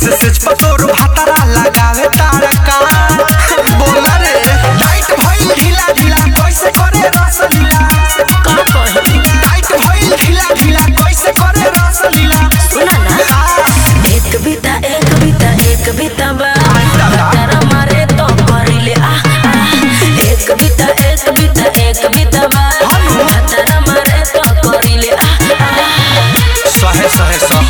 कैसे सच पतोर भातारा लगावे तारका बोला रे लाइट भइल ढीला ढीला कैसे करे रसलीला का कही लाइट भइल ढीला ढीला कैसे करे रसलीला सुना ना एक बीता बा तारा मारे तो करिले आ एक बीता बा तारा मारे तो करिले आ सहे सहे सह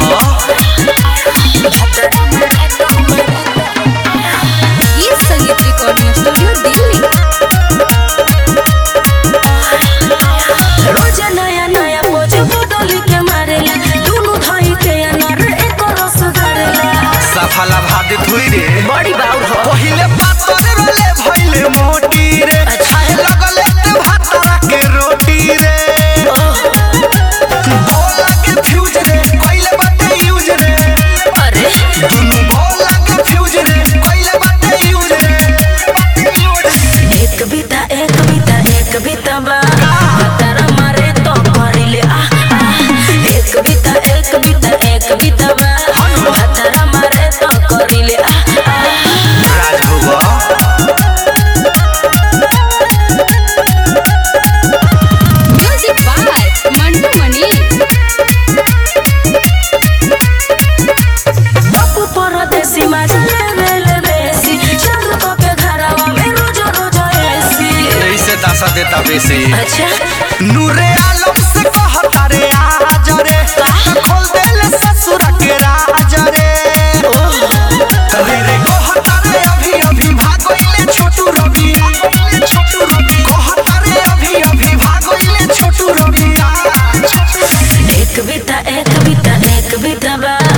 ये संगीत रिकॉर्डिंग स्टूडियो दिल्ली रोज नया नया पोज बदली के मारेला दोनों भाई के अनार एक रस धरेला सफला भादित हुई रे बड़ी बाउर हो पहिले पातर रोले भइले मोटी रे खाए लगले ते भातारा के रोटी रे बोला के फ्यूज रे कइले बाटे यूज रे अरे दुनु बोला के फ्यूज रे कइले बाटे यूज रे एक बीता बा तारा मारे तो करिले आ एक बीता बा तारा मारे तो करिले आ राजभुवा म्यूजिक बाय मंटू मनी बापू परदेसी मजा ले बेसी चल तो के घरवा में रोज एसी ऐसे दासा देता बेसी अच्छा नूरे आलम से कहता रे आज रे खोल देले ससुरा के राज रे रे रे कहता रे अभी भागोइले छोटू रवि कहता रे अभी भागोइले छोटू रवि एक बीता बा